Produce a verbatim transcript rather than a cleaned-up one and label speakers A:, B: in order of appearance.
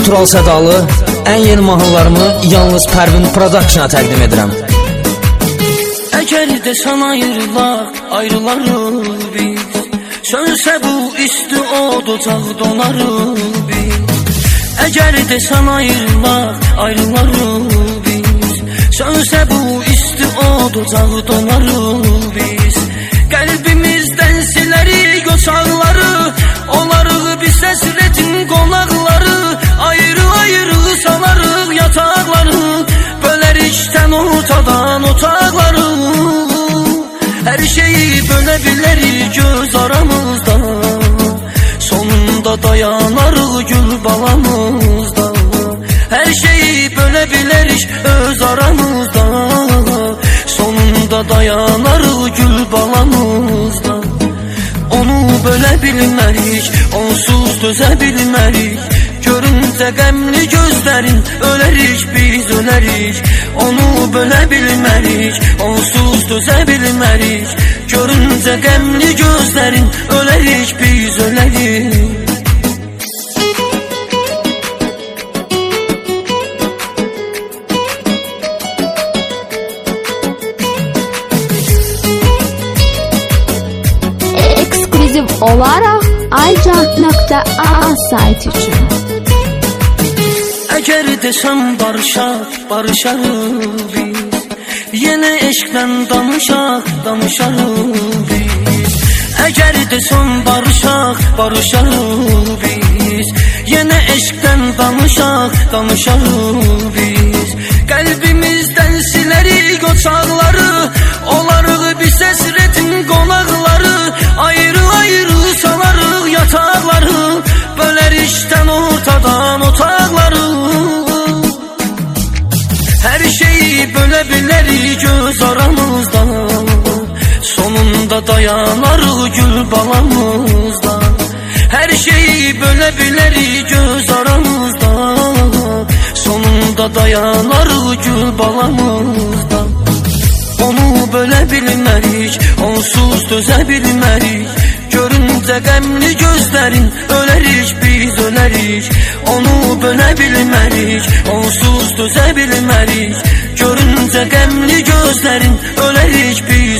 A: Mən Tural Sədalı, ən yeni mahnılarımı yalnız Pərvin Production'a təqdim edirəm.
B: Əgər desən ayrılaq, ayrılarıq biz. Sönsə bu isti od ocaq donarıq biz. Əgər desən ayrılaq, ayrılarıq biz. Sönsə bu isti od ocaq donarıq biz. Qəlbimizdən silərik qoçaqları, olarıq biz həsrətin qonaqları. Ayrı-ayrı salarıq yataqları, bölərik tən ortadan otaqları. Hər şeyi bölə bilərik göz aramızda, sonunda dayanarıq gül balamızda. Hər şeyi bölə bilərik öz aramızda, sonunda dayanarıq gül balamızda. Onu bölə bilmərik, onsuz dözə bilmərik. Görüncə qəmli gözlərin, ölərik biz ölərik. Onu bölə bilmərik, onsuz dözə bilmərik. Görüncə qəmli gözlərin, ölərik biz ölərik.
C: Ekskluziv olaraq aycan nöqtə a sayt üçün.
B: Əgər desəm barışaq, barışarıq biz. Yenə eşqdən danışaq, danışarıq biz. Əgər desəm barışaq, barışarıq biz. Yenə eşqdən danışaq, danışarıq biz. Qəlbimizdən silərik qoçaqları, olarıq biz həsrətin qonaqları. Ayrı-ayrı salarıq yataqları, bölərik tən ortadan otaqları. Hər şeyi bölə bilərik göz aramızda, sonunda dayanarıq gül balamızda. Hər şeyi bölə bilərik göz aramızda, sonunda dayanarıq gül balamızda. Onu bölə bilmərik, onsuz dözə bilmərik. Görüncə qəmli gözlərin, ölərik biz ölərik. Onu bölə bilmərik, onsuz dözə bilmərik. Görüncə qəmli gözlərin, ölərik biz